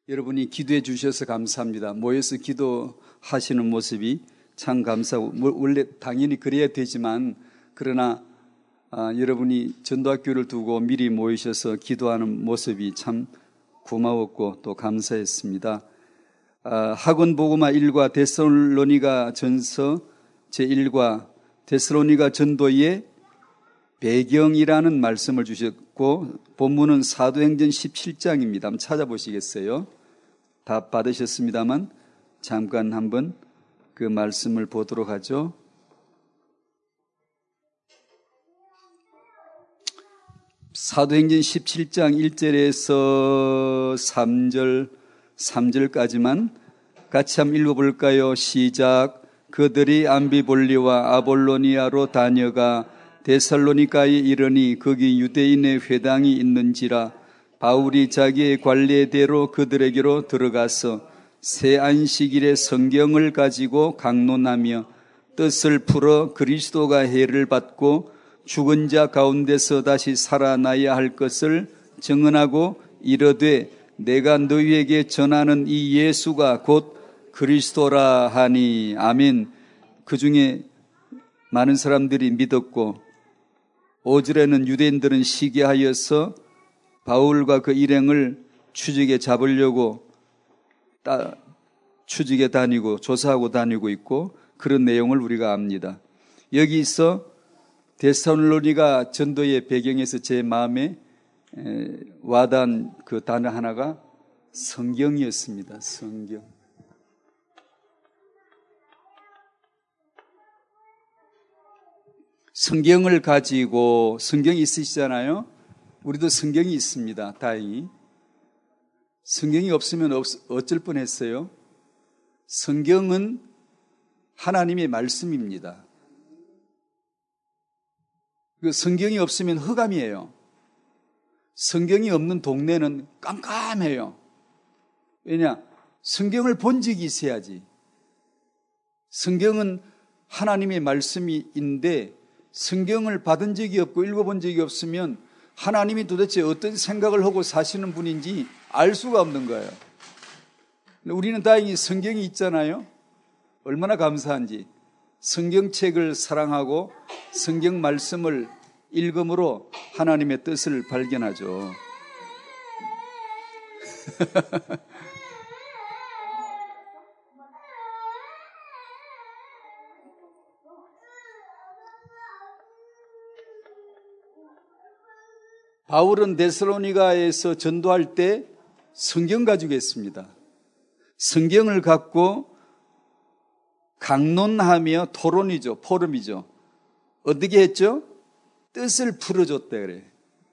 여러분이 기도해 주셔서 감사합니다. 모여서 기도하시는 모습이 참 감사하고, 원래 당연히 그래야 되지만, 그러나 여러분이 전도학교를 두고 미리 모이셔서 기도하는 모습이 참 고마웠고 또 감사했습니다. 학원 복음화 1과 데살로니가 전서 제1과 데살로니가 전도의 배경이라는 말씀을 주셨고, 본문은 사도행전 17장입니다. 한번 찾아보시겠어요? 다 받으셨습니다만 잠깐 한번 그 말씀을 보도록 하죠. 사도행전 17장 1절에서 3절까지만 같이 한번 읽어볼까요? 시작. 그들이 암비볼리와 아볼로니아로 다녀가 데살로니가에 이르니 거기 유대인의 회당이 있는지라 바울이 자기의 관례대로 그들에게로 들어가서 새 안식일에 성경을 가지고 강론하며 뜻을 풀어 그리스도가 해를 받고 죽은 자 가운데서 다시 살아나야 할 것을 증언하고 이르되 내가 너희에게 전하는 이 예수가 곧 그리스도라 하니. 아멘. 그 중에 많은 사람들이 믿었고 5절에는 유대인들은 시기하여서 바울과 그 일행을 추적에 잡으려고 추적에 다니고 조사하고 다니고 있고, 그런 내용을 우리가 압니다. 여기서 데살로니가 전도의 배경에서 제 마음에 와닿은 그 단어 하나가 성경이었습니다. 성경. 성경을 가지고, 성경이 있으시잖아요. 우리도 성경이 있습니다. 다행히. 성경이 없으면 어쩔 뻔했어요. 성경은 하나님의 말씀입니다. 그 성경이 없으면 흑암이에요. 성경이 없는 동네는 깜깜해요. 왜냐? 성경을 본 적이 있어야지. 성경은 하나님의 말씀인데 성경을 받은 적이 없고 읽어본 적이 없으면 하나님이 도대체 어떤 생각을 하고 사시는 분인지 알 수가 없는 거예요. 우리는 다행히 성경이 있잖아요. 얼마나 감사한지. 성경책을 사랑하고 성경 말씀을 읽음으로 하나님의 뜻을 발견하죠. 바울은 데살로니가에서 전도할 때 성경 가지고 했습니다. 성경을 갖고 강론하며 토론이죠. 포럼이죠. 어떻게 했죠? 뜻을 풀어줬다 그래.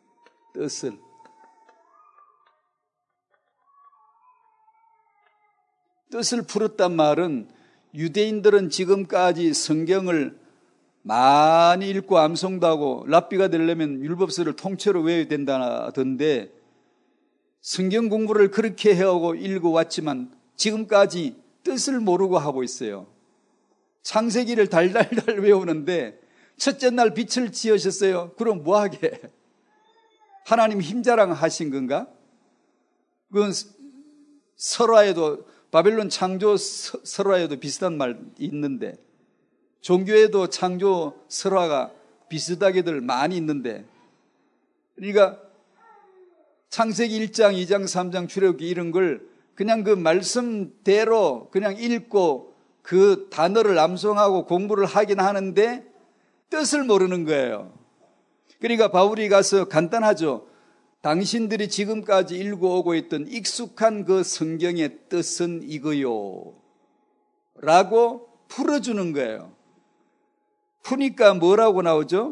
뜻을 풀었단 말은 유대인들은 지금까지 성경을 많이 읽고 암송도 하고 랍비가 되려면 율법서를 통째로 외워야 된다던데 성경 공부를 그렇게 해오고 읽어왔지만 지금까지 뜻을 모르고 하고 있어요. 창세기를 달달달 외우는데 첫째 날 빛을 지으셨어요. 그럼 뭐하게? 하나님 힘자랑 하신 건가? 그건 설화에도, 바벨론 창조 설화에도 비슷한 말 있는데, 종교에도 창조 설화가 비슷하게들 많이 있는데, 그러니까 창세기 1장, 2장, 3장, 출애굽기 이런 걸 그냥 그 말씀대로 그냥 읽고 그 단어를 암송하고 공부를 하긴 하는데 뜻을 모르는 거예요. 그러니까 바울이 가서 간단하죠. 당신들이 지금까지 읽어오고 있던 익숙한 그 성경의 뜻은 이거요 라고 풀어주는 거예요. 푸니까 뭐라고 나오죠?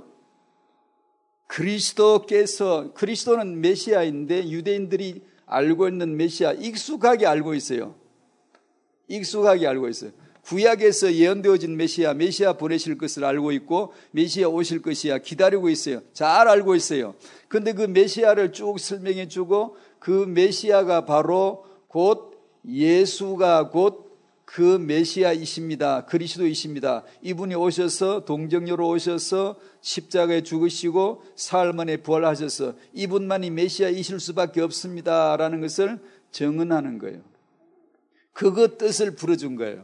그리스도는 메시아인데 유대인들이 알고 있는 메시아 익숙하게 알고 있어요. 구약에서 예언되어진 메시아 보내실 것을 알고 있고 메시아 오실 것이야 기다리고 있어요. 잘 알고 있어요. 그런데 그 메시아를 쭉 설명해 주고 그 메시아가 바로 곧 예수가 곧 그 메시아이십니다. 그리스도이십니다. 이분이 오셔서 동정녀로 오셔서 십자가에 죽으시고 사흘 만에 부활하셔서 이분만이 메시아이실 수밖에 없습니다 라는 것을 정언하는 거예요. 그거 뜻을 풀어준 거예요.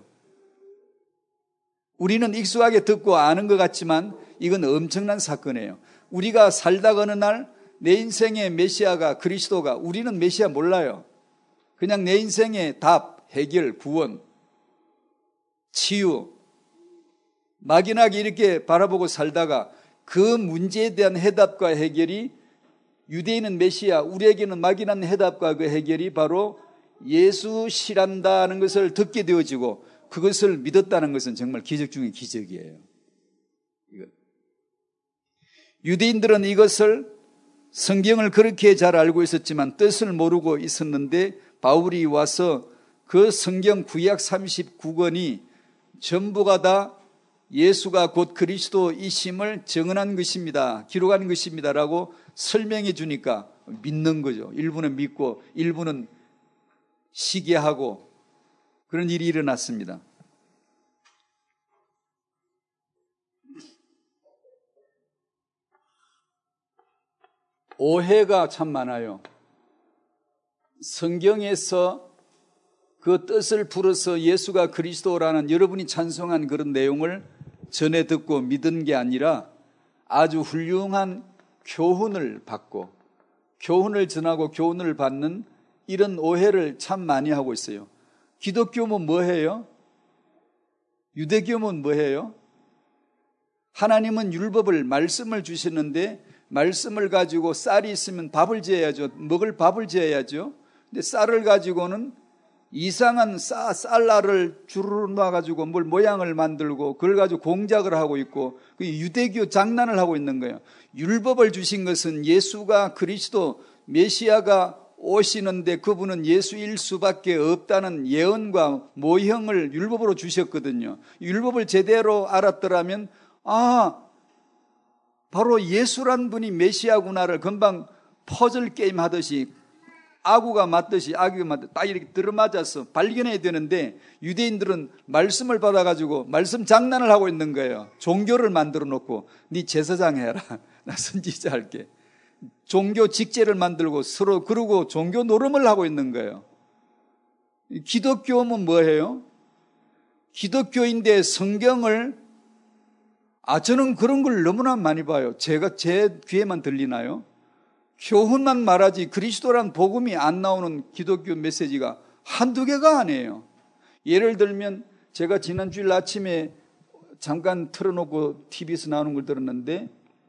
우리는 익숙하게 듣고 아는 것 같지만 이건 엄청난 사건이에요. 우리가 살다가 어느 날 내 인생의 메시아가 그리스도가, 우리는 메시아 몰라요. 그냥 내 인생의 답, 해결, 구원, 치유, 막연하게 이렇게 바라보고 살다가 그 문제에 대한 해답과 해결이, 유대인은 메시아, 우리에게는 막연한 해답과 그 해결이 바로 예수시란다는 것을 듣게 되어지고 그것을 믿었다는 것은 정말 기적 중의 기적이에요. 유대인들은 이것을, 성경을 그렇게 잘 알고 있었지만 뜻을 모르고 있었는데 바울이 와서 그 성경 구약 39권이 전부가 다 예수가 곧 그리스도이심을 증언한 것입니다, 기록한 것입니다 라고 설명해 주니까 믿는 거죠. 일부는 믿고 일부는 시기하고 그런 일이 일어났습니다. 오해가 참 많아요. 성경에서 그 뜻을 풀어서 예수가 그리스도라는 여러분이 찬송한 그런 내용을 전해 듣고 믿은 게 아니라 아주 훌륭한 교훈을 받고 교훈을 전하고 교훈을 받는 이런 오해를 참 많이 하고 있어요. 기독교면 뭐예요? 유대교면 뭐예요? 하나님은 율법을, 말씀을 주시는데 말씀을 가지고 쌀이 있으면 밥을 지어야죠. 먹을 밥을 지어야죠. 근데 쌀을 가지고는 이상한 쌀알을 주르르 놔가지고 뭘 모양을 만들고 그걸 가지고 공작을 하고 있고 유대교 장난을 하고 있는 거예요. 율법을 주신 것은 예수가 그리스도 메시아가 오시는데 그분은 예수일 수밖에 없다는 예언과 모형을 율법으로 주셨거든요. 율법을 제대로 알았더라면 바로 예수란 분이 메시아구나를 금방 퍼즐 게임 하듯이 아구가 맞듯이 아기가 맞듯이 딱 이렇게 들어맞아서 발견해야 되는데 유대인들은 말씀을 받아가지고 말씀 장난을 하고 있는 거예요. 종교를 만들어 놓고 네 제사장 해라, 나 선지자 할게. 종교 직제를 만들고 서로 그러고 종교 노름을 하고 있는 거예요. 기독교는 뭐예요? 기독교인데 성경을 저는 그런 걸 너무나 많이 봐요. 제 귀에만 들리나요? 교훈만 말하지 그리스도란 복음이 안 나오는 기독교 메시지가 한두 개가 아니에요. 예를 들면 제가 지난 주일 아침에 잠깐 틀어놓고 TV에서 나오는 걸 들었는데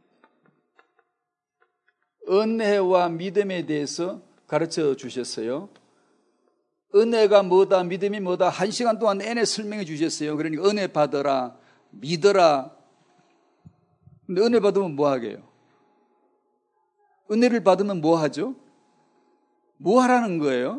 은혜와 믿음에 대해서 가르쳐 주셨어요. 은혜가 뭐다, 믿음이 뭐다 1시간 동안 내내 설명해 주셨어요. 그러니까 은혜 받아라, 믿어라. 근데 은혜 받으면 뭐 하게요? 은혜를 받으면 뭐 하죠? 뭐 하라는 거예요?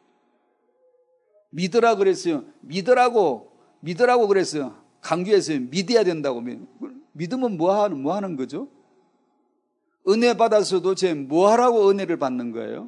믿으라 그랬어요. 믿으라고 그랬어요. 강조했어요. 믿어야 된다고. 믿으면 뭐 하는 거죠? 은혜 받아서 도대체 뭐 하라고 은혜를 받는 거예요?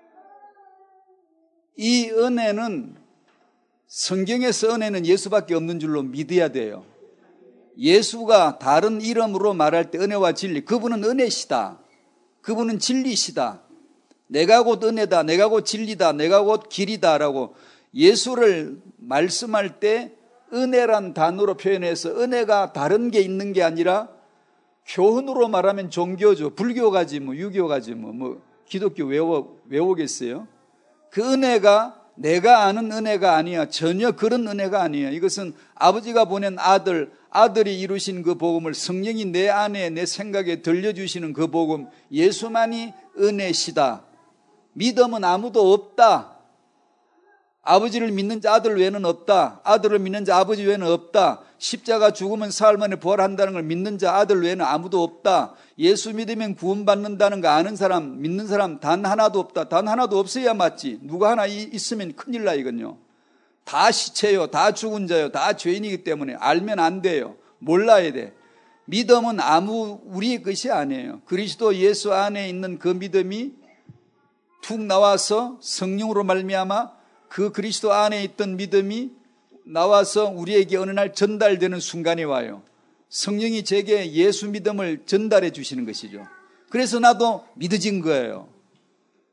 이 은혜는, 성경에서 은혜는 예수밖에 없는 줄로 믿어야 돼요. 예수가 다른 이름으로 말할 때 은혜와 진리, 그분은 은혜시다, 그분은 진리시다, 내가 곧 은혜다, 내가 곧 진리다, 내가 곧 길이다 라고 예수를 말씀할 때 은혜란 단어로 표현해서 은혜가 다른 게 있는 게 아니라 교훈으로 말하면 종교죠. 불교 가지 유교 가지 기독교 외우겠어요? 그 은혜가 내가 아는 은혜가 아니야. 전혀 그런 은혜가 아니야. 이것은 아버지가 보낸 아들이 이루신 그 복음을 성령이 내 안에 내 생각에 들려주시는 그 복음, 예수만이 은혜시다. 믿음은 아무도 없다. 아버지를 믿는 자 아들 외에는 없다. 아들을 믿는 자 아버지 외에는 없다. 십자가 죽으면 사흘 만에 부활한다는 걸 믿는 자 아들 외에는 아무도 없다. 예수 믿으면 구원받는다는 거 아는 사람, 믿는 사람 단 하나도 없다. 단 하나도 없어야 맞지. 누가 하나 있으면 큰일 나 이건요. 다 시체요, 다 죽은 자요, 다 죄인이기 때문에 알면 안 돼요. 몰라야 돼. 믿음은 우리의 것이 아니에요. 그리스도 예수 안에 있는 그 믿음이 툭 나와서 성령으로 말미암아 그 그리스도 안에 있던 믿음이 나와서 우리에게 어느 날 전달되는 순간이 와요. 성령이 제게 예수 믿음을 전달해 주시는 것이죠. 그래서 나도 믿어진 거예요.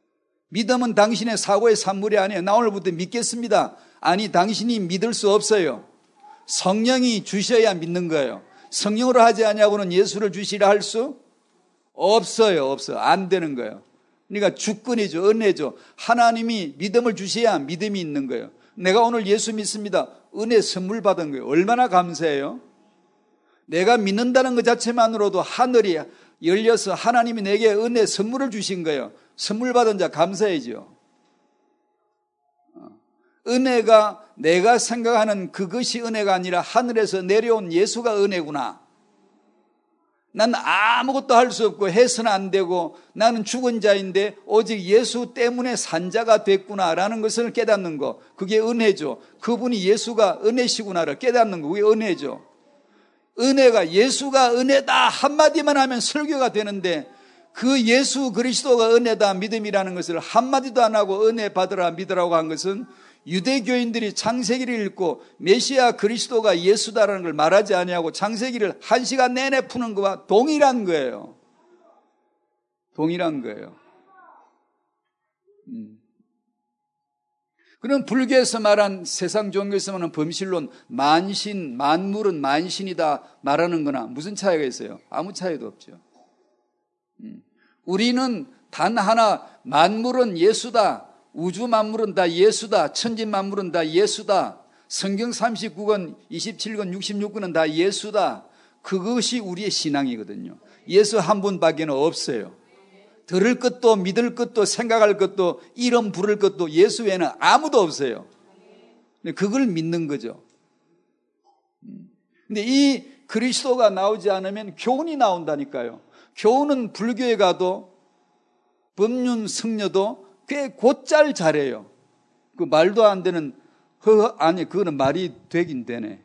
믿음은 당신의 사고의 산물이 아니에요. 나 오늘부터 믿겠습니다. 아니, 당신이 믿을 수 없어요. 성령이 주셔야 믿는 거예요. 성령으로 하지 아니하고는 예수를 주시라 할 수 없어요. 안 되는 거예요. 그러니까 주권이죠. 은혜죠. 하나님이 믿음을 주셔야 믿음이 있는 거예요. 내가 오늘 예수 믿습니다. 은혜 선물 받은 거예요. 얼마나 감사해요. 내가 믿는다는 것 자체만으로도 하늘이 열려서 하나님이 내게 은혜 선물을 주신 거예요. 선물 받은 자 감사해죠. 은혜가 내가 생각하는 그것이 은혜가 아니라 하늘에서 내려온 예수가 은혜구나. 난 아무것도 할 수 없고 해서는 안 되고 나는 죽은 자인데 오직 예수 때문에 산 자가 됐구나라는 것을 깨닫는 거, 그게 은혜죠. 그분이 예수가 은혜시구나를 깨닫는 거, 그게 은혜죠. 은혜가 예수가 은혜다 한마디만 하면 설교가 되는데 그 예수 그리스도가 은혜다 믿음이라는 것을 한마디도 안 하고 은혜 받으라 믿으라고 한 것은 유대교인들이 창세기를 읽고 메시아 그리스도가 예수다라는 걸 말하지 아니하고 창세기를 1시간 내내 푸는 것과 동일한 거예요. 동일한 거예요. 그럼 불교에서 말한 세상 종교에서 말하는 범실론 만신, 만물은 만신이다 말하는 거나 무슨 차이가 있어요? 아무 차이도 없죠. 우리는 단 하나 만물은 예수다. 우주 만물은 다 예수다. 천지 만물은 다 예수다. 성경 39권, 27권, 66권은 다 예수다. 그것이 우리의 신앙이거든요. 예수 한 분밖에 없어요. 들을 것도 믿을 것도 생각할 것도 이름 부를 것도 예수 외에는 아무도 없어요. 그걸 믿는 거죠. 근데 이 그리스도가 나오지 않으면 교훈이 나온다니까요. 교훈은 불교에 가도 법륜 승려도 꽤 곧잘 잘해요. 그 말도 안 되는 아니 그거는 말이 되긴 되네.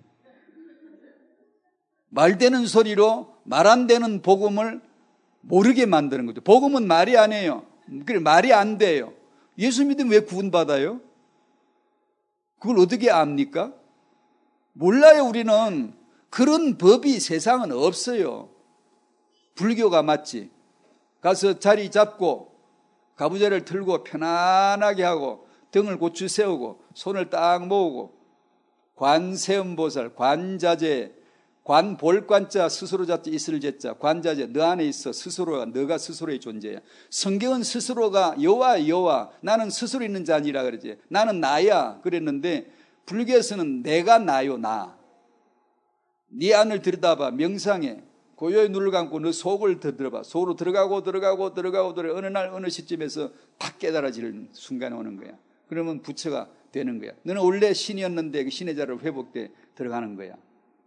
말 되는 소리로 말 안 되는 복음을 모르게 만드는 거죠. 복음은 말이 아니에요. 그래 말이 안 돼요. 예수 믿으면 왜 구원받아요? 그걸 어떻게 압니까? 몰라요. 우리는 그런 법이 세상은 없어요. 불교가 맞지. 가서 자리 잡고 가부좌를 틀고 편안하게 하고 등을 고추 세우고 손을 딱 모으고 관세음보살, 관자재, 관볼관자, 스스로 자자, 있을 제자, 관자재, 너 안에 있어. 스스로가, 너가 스스로의 존재야. 성경은 스스로가 여호와, 나는 스스로 있는 자 아니라 그러지. 나는 나야 그랬는데 불교에서는 내가 나요, 나. 네 안을 들여다봐, 명상해. 고요히 눈을 감고 너 속을 들어봐. 속으로 들어가고 어느 날 어느 시점에서 딱 깨달아지는 순간에 오는 거야. 그러면 부처가 되는 거야. 너는 원래 신이었는데 그 신의 자를 회복돼 들어가는 거야.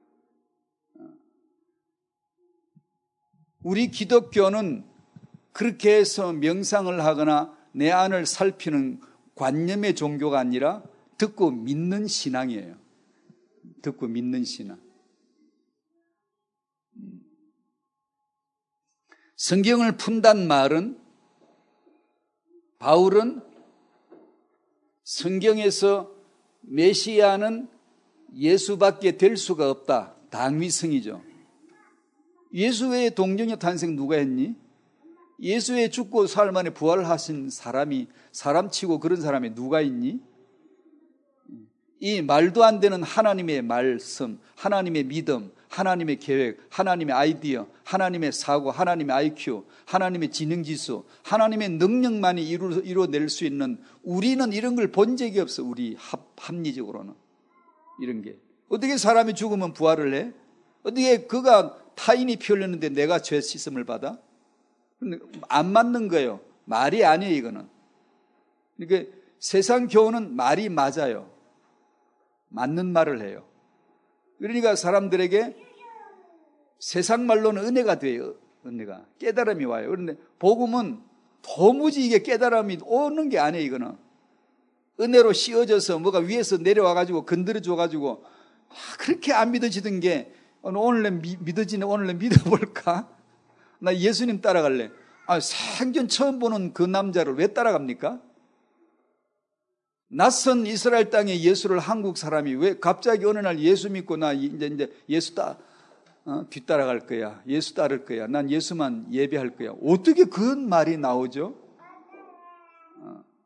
우리 기독교는 그렇게 해서 명상을 하거나 내 안을 살피는 관념의 종교가 아니라 듣고 믿는 신앙이에요. 듣고 믿는 신앙. 성경을 푼단 말은 바울은 성경에서 메시아는 예수밖에 될 수가 없다. 당위성이죠. 예수 외에 동정의 탄생 누가 했니? 예수 외에 죽고 사흘 만에 부활하신 사람이 사람치고 그런 사람이 누가 있니? 이 말도 안 되는 하나님의 말씀, 하나님의 믿음, 하나님의 계획, 하나님의 아이디어, 하나님의 사고, 하나님의 IQ, 하나님의 지능지수, 하나님의 능력만이 이루어낼 수 있는 우리는 이런 걸 본 적이 없어. 우리 합리적으로는 이런 게. 어떻게 사람이 죽으면 부활을 해? 어떻게 그가 타인이 피 흘렸는데 내가 죄 씻음을 받아? 안 맞는 거예요. 말이 아니에요, 이거는. 그러니까 세상 교훈은 말이 맞아요. 맞는 말을 해요. 그러니까 사람들에게 세상 말로는 은혜가 돼요. 은혜가. 깨달음이 와요. 그런데 복음은 도무지 이게 깨달음이 오는 게 아니에요, 이거는. 은혜로 씌워져서 뭐가 위에서 내려와가지고 건드려줘가지고 그렇게 안 믿어지던 게 오늘 믿어지네. 오늘 믿어볼까? 나 예수님 따라갈래. 생전 처음 보는 그 남자를 왜 따라갑니까? 낯선 이스라엘 땅에 예수를 한국 사람이 왜 갑자기 어느 날 예수 믿고 나 이제 예수 뒤따라갈 거야. 예수 따를 거야. 난 예수만 예배할 거야. 어떻게 그런 말이 나오죠?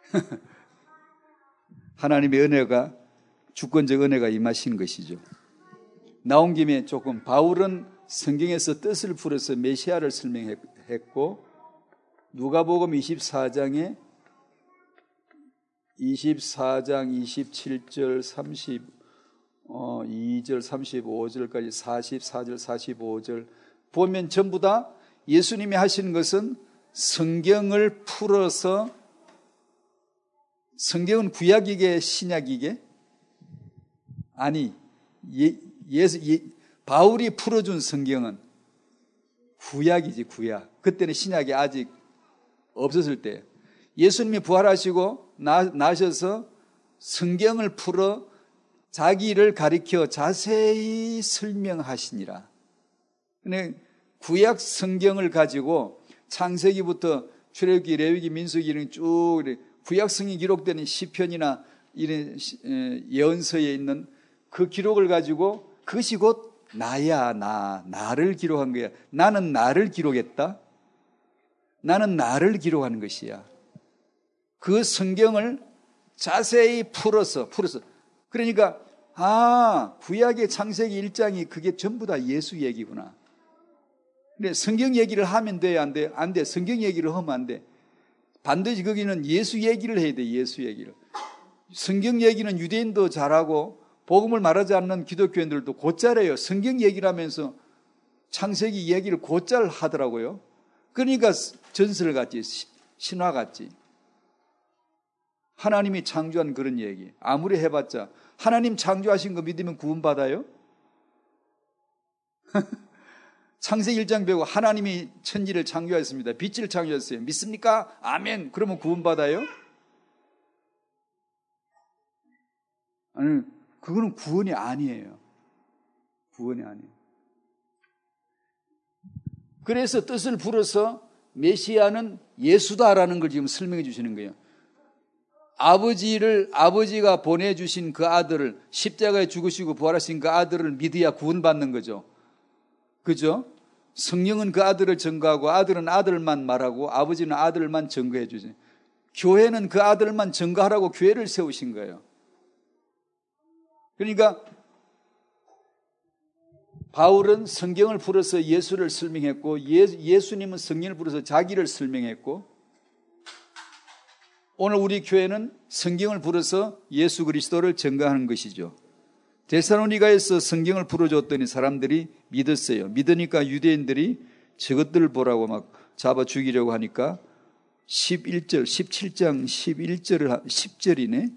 하나님의 은혜가, 주권적 은혜가 임하신 것이죠. 나온 김에 조금, 바울은 성경에서 뜻을 풀어서 메시아를 설명했고, 누가복음 24장 27절 32절 35절까지 44절 45절 보면 전부 다 예수님이 하시는 것은 성경을 풀어서, 성경은 구약이게 신약이게? 아니, 바울이 풀어준 성경은 구약이지, 구약. 그때는 신약이 아직 없었을 때 예수님이 부활하시고 나셔서 성경을 풀어 자기를 가리켜 자세히 설명하시니라. 근데 구약 성경을 가지고 창세기부터 출애굽기, 레위기, 민수기 이런 쭉 구약 성경이 기록되는 시편이나 이런 예언서에 있는 그 기록을 가지고, 그것이 곧 나야, 나를 기록한 거야. 나는 나를 기록했다. 나는 나를 기록하는 것이야. 그 성경을 자세히 풀어서. 그러니까, 구약의 창세기 1장이 그게 전부 다 예수 얘기구나. 근데 성경 얘기를 하면 돼, 안 돼? 안 돼. 성경 얘기를 하면 안 돼. 반드시 거기는 예수 얘기를 해야 돼, 예수 얘기를. 성경 얘기는 유대인도 잘하고, 복음을 말하지 않는 기독교인들도 곧잘해요. 성경 얘기를 하면서 창세기 얘기를 곧잘 하더라고요. 그러니까 전설 같지, 신화 같지. 하나님이 창조한 그런 얘기. 아무리 해봤자 하나님 창조하신 거 믿으면 구원받아요? 창세기 1장 배우고 하나님이 천지를 창조했습니다. 빛을 창조했어요. 믿습니까? 아멘. 그러면 구원받아요? 아니, 그거는 구원이 아니에요. 구원이 아니에요. 그래서 뜻을 풀어서 메시아는 예수다라는 걸 지금 설명해 주시는 거예요. 아버지가 보내주신 그 아들을, 십자가에 죽으시고 부활하신 그 아들을 믿어야 구원받는 거죠. 그죠? 성령은 그 아들을 증거하고, 아들은 아들만 말하고, 아버지는 아들만 증거해 주지. 교회는 그 아들만 증거하라고 교회를 세우신 거예요. 그러니까 바울은 성경을 풀어서 예수를 설명했고, 예수님은 성경을 풀어서 자기를 설명했고, 오늘 우리 교회는 성경을 풀어서 예수 그리스도를 증거하는 것이죠. 데살로니가에서 성경을 풀어줬더니 사람들이 믿었어요. 믿으니까 유대인들이 저것들을 보라고 막 잡아 죽이려고 하니까 17장 10절이네.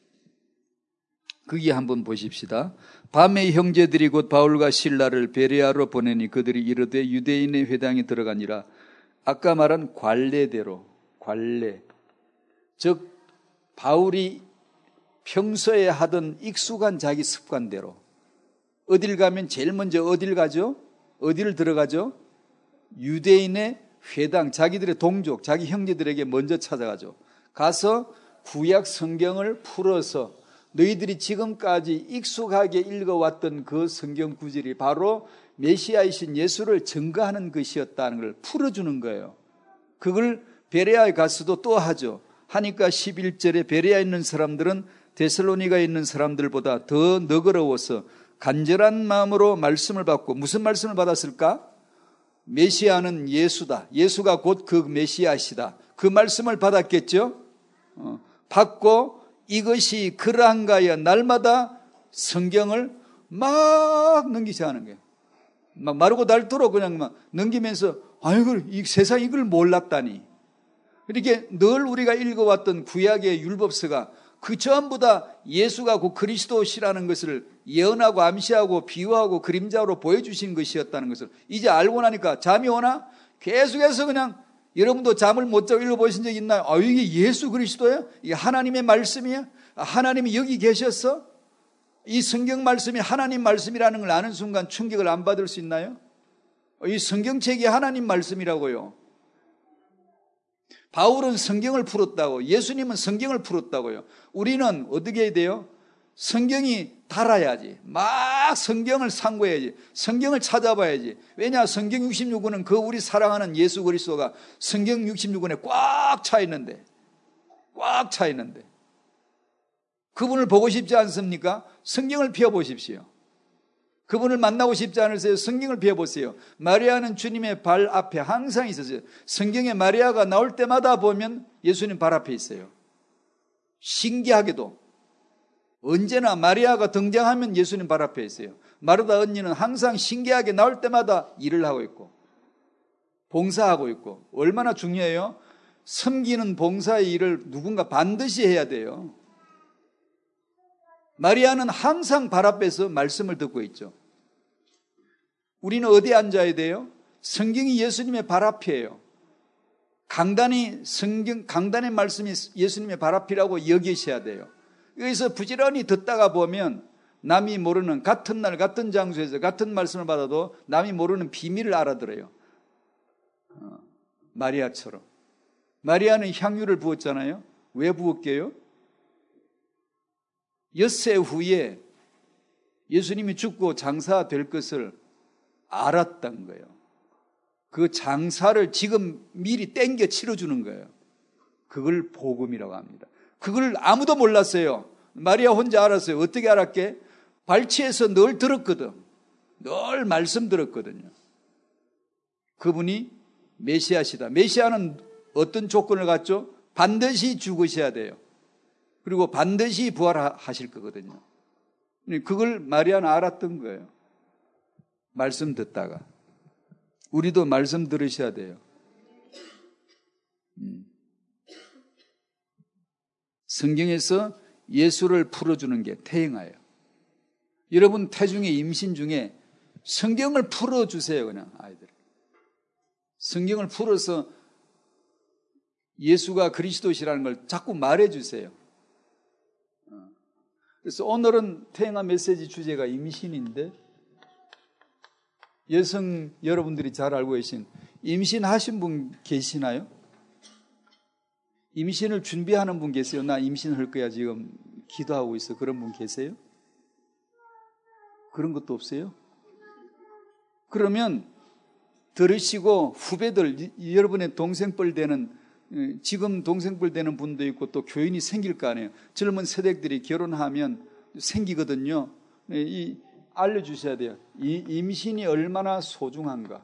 거기 한번 보십시다. 밤에 형제들이 곧 바울과 실라를 베레아로 보내니 그들이 이르되 유대인의 회당에 들어가니라. 아까 말한 관례대로, 관례, 즉 바울이 평소에 하던 익숙한 자기 습관대로, 어딜 가면 제일 먼저 어딜 가죠? 어디를 들어가죠? 유대인의 회당, 자기들의 동족, 자기 형제들에게 먼저 찾아가죠. 가서 구약 성경을 풀어서 너희들이 지금까지 익숙하게 읽어왔던 그 성경 구절이 바로 메시아이신 예수를 증거하는 것이었다는 걸 풀어주는 거예요. 그걸 베레아에 가서도 또 하죠. 하니까 11절에 베레아에 있는 사람들은 데살로니가에 있는 사람들보다 더 너그러워서 간절한 마음으로 말씀을 받고, 무슨 말씀을 받았을까? 메시아는 예수다. 예수가 곧 그 메시아시다. 그 말씀을 받았겠죠? 받고 이것이 그러한가여 날마다 성경을 막 넘기지 않은 거예요. 막 마르고 닳도록 그냥 막 넘기면서, 아이고, 이 세상 이걸 몰랐다니. 이렇게 늘 우리가 읽어왔던 구약의 율법서가 그 전부 다 예수가 그 그리스도시라는 것을 예언하고 암시하고 비유하고 그림자로 보여주신 것이었다는 것을 이제 알고 나니까 잠이 오나? 계속해서 그냥, 여러분도 잠을 못 자고 읽어보신 적 있나요? 이게 예수 그리스도예요? 이게 하나님의 말씀이에요? 하나님이 여기 계셨어? 이 성경 말씀이 하나님 말씀이라는 걸 아는 순간 충격을 안 받을 수 있나요? 이 성경책이 하나님 말씀이라고요. 바울은 성경을 풀었다고, 예수님은 성경을 풀었다고요. 우리는 어떻게 해야 돼요? 성경이 달아야지. 막 성경을 상고해야지. 성경을 찾아봐야지. 왜냐? 성경 66권은 그 우리 사랑하는 예수 그리스도가 성경 66권에 꽉 차 있는데, 꽉 차 있는데 그분을 보고 싶지 않습니까? 성경을 펴보십시오. 그분을 만나고 싶지 않으세요? 성경을 펴보세요. 마리아는 주님의 발 앞에 항상 있었어요. 성경에 마리아가 나올 때마다 보면 예수님 발 앞에 있어요. 신기하게도 언제나 마리아가 등장하면 예수님 발 앞에 있어요. 마르다 언니는 항상 신기하게 나올 때마다 일을 하고 있고 봉사하고 있고. 얼마나 중요해요? 섬기는 봉사의 일을 누군가 반드시 해야 돼요. 마리아는 항상 발 앞에서 말씀을 듣고 있죠. 우리는 어디에 앉아야 돼요? 성경이 예수님의 발 앞이에요. 강단의 말씀이 예수님의 발 앞이라고 여기셔야 돼요. 여기서 부지런히 듣다가 보면 남이 모르는, 같은 날 같은 장소에서 같은 말씀을 받아도 남이 모르는 비밀을 알아들어요. 마리아처럼. 마리아는 향유를 부었잖아요. 왜 부었게요? 엿새 후에 예수님이 죽고 장사될 것을 알았던 거예요. 그 장사를 지금 미리 땡겨 치러주는 거예요. 그걸 복음이라고 합니다. 그걸 아무도 몰랐어요. 마리아 혼자 알았어요. 어떻게 알았게? 발치에서 늘 들었거든. 늘 말씀 들었거든요. 그분이 메시아시다. 메시아는 어떤 조건을 갖죠? 반드시 죽으셔야 돼요. 그리고 반드시 부활하실 거거든요. 그걸 마리아는 알았던 거예요. 말씀 듣다가. 우리도 말씀 들으셔야 돼요. 성경에서 예수를 풀어주는 게 태영아예요. 여러분 태중에 임신 중에 성경을 풀어주세요. 그냥 아이들. 성경을 풀어서 예수가 그리스도시라는 걸 자꾸 말해주세요. 그래서 오늘은 태영아 메시지 주제가 임신인데 여성 여러분들이 잘 알고 계신 임신하신 분 계시나요? 임신을 준비하는 분 계세요? 나 임신할 거야 지금 기도하고 있어. 그런 분 계세요? 그런 것도 없어요? 그러면 들으시고 후배들, 여러분의 동생뻘 되는, 지금 동생뻘 되는 분도 있고 또 교인이 생길 거 아니에요. 젊은 세대들이 결혼하면 생기거든요. 알려주셔야 돼요. 이 임신이 얼마나 소중한가.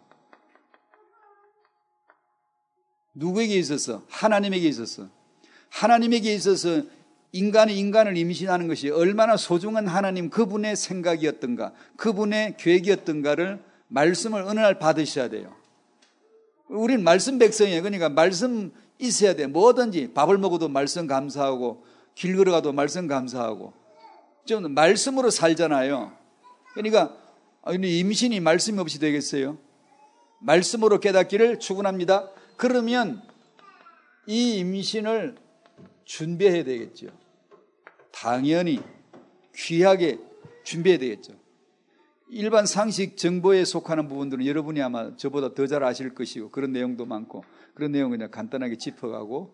누구에게 있어서? 하나님에게 있어서. 하나님에게 있어서 인간이 인간을 임신하는 것이 얼마나 소중한 하나님 그분의 생각이었던가, 그분의 계획이었던가를 말씀을 어느 날 받으셔야 돼요. 우린 말씀 백성이에요. 그러니까 말씀 있어야 돼요. 뭐든지 밥을 먹어도 말씀 감사하고 길 걸어가도 말씀 감사하고 좀 말씀으로 살잖아요. 그러니까 임신이 말씀이 없이 되겠어요? 말씀으로 깨닫기를 축원합니다. 그러면 이 임신을 준비해야 되겠죠. 당연히 귀하게 준비해야 되겠죠. 일반 상식 정보에 속하는 부분들은 여러분이 아마 저보다 더 잘 아실 것이고 그런 내용도 많고 그런 내용을 그냥 간단하게 짚어가고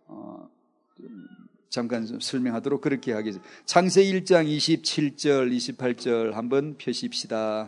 잠깐 좀 설명하도록 그렇게 하겠습니다. 창세기 1장 27절 28절 한번 펴십시다.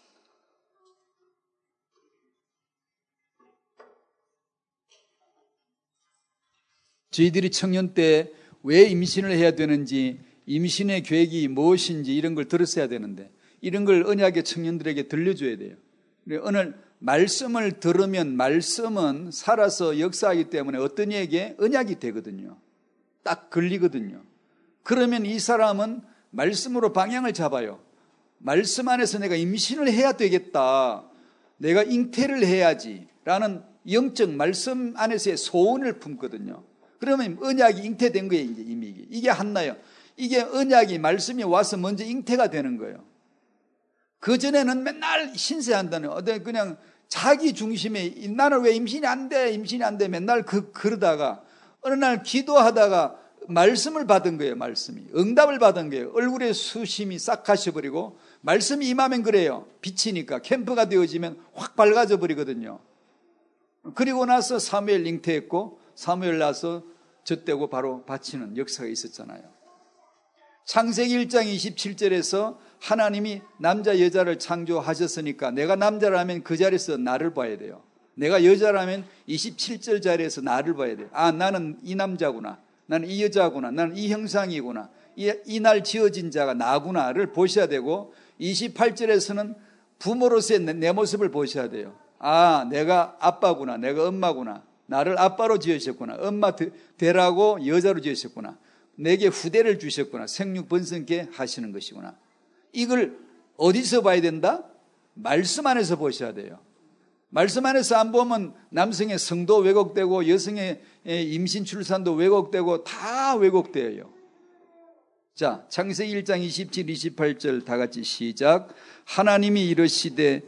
저희들이 청년 때 왜 임신을 해야 되는지, 임신의 계획이 무엇인지 이런 걸 들었어야 되는데 이런 걸 언약의 청년들에게 들려줘야 돼요. 오늘 말씀을 들으면 말씀은 살아서 역사하기 때문에 어떤 이에게 언약이 되거든요. 딱 걸리거든요. 그러면 이 사람은 말씀으로 방향을 잡아요. 말씀 안에서 내가 임신을 해야 되겠다. 내가 잉태를 해야지 라는 영적 말씀 안에서의 소원을 품거든요. 그러면 언약이 잉태된 거예요. 이제 이미 이게 한나요. 이게 언약이 말씀이 와서 먼저 잉태가 되는 거예요. 그전에는 맨날 신세한다는 그냥 자기 중심에 나는 왜 임신이 안 돼 맨날 그러다가 어느 날 기도하다가 말씀을 받은 거예요. 말씀이 응답을 받은 거예요. 얼굴에 수심이 싹 가셔버리고 말씀이 임하면 그래요. 비치니까 캠프가 되어지면 확 밝아져 버리거든요. 그리고 나서 사무엘 잉태했고 사무엘 나서 젖대고 바로 바치는 역사가 있었잖아요. 창세기 1장 27절에서 하나님이 남자 여자를 창조하셨으니까 내가 남자라면 그 자리에서 나를 봐야 돼요. 내가 여자라면 27절 자리에서 나를 봐야 돼요. 아, 나는 이 남자구나. 나는 이 여자구나. 나는 이 형상이구나. 이날 지어진 자가 나구나를 보셔야 되고 28절에서는 부모로서의 내 모습을 보셔야 돼요. 아, 내가 아빠구나. 내가 엄마구나. 나를 아빠로 지으셨구나. 엄마 되라고 여자로 지으셨구나. 내게 후대를 주셨구나. 생육 번성케 하시는 것이구나. 이걸 어디서 봐야 된다? 말씀 안에서 보셔야 돼요. 말씀 안에서 안 보면 남성의 성도 왜곡되고 여성의 임신 출산도 왜곡되고 다 왜곡되어요. 자, 창세기 1장 27, 28절 다 같이 시작. 하나님이 이르시되